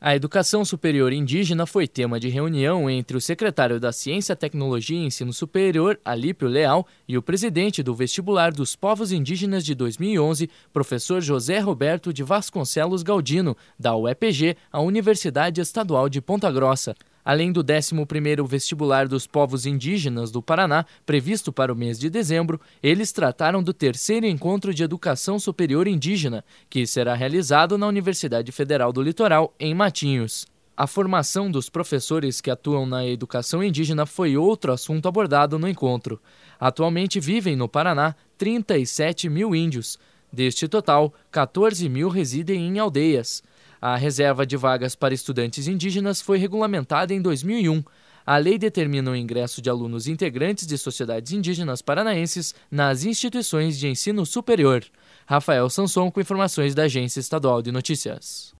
A educação superior indígena foi tema de reunião entre o secretário da Ciência, Tecnologia e Ensino Superior, Alípio Leal, e o presidente do Vestibular dos Povos Indígenas de 2011, professor José Roberto de Vasconcelos Galdino, da UEPG, a Universidade Estadual de Ponta Grossa. Além do 11º Vestibular dos Povos Indígenas do Paraná, previsto para o mês de dezembro, eles trataram do 3º Encontro de Educação Superior Indígena, que será realizado na Universidade Federal do Litoral, em Matinhos. A formação dos professores que atuam na educação indígena foi outro assunto abordado no encontro. Atualmente vivem no Paraná 37 mil índios. Deste total, 14 mil residem em aldeias. A reserva de vagas para estudantes indígenas foi regulamentada em 2001. A lei determina o ingresso de alunos integrantes de sociedades indígenas paranaenses nas instituições de ensino superior. Rafael Sanson com informações da Agência Estadual de Notícias.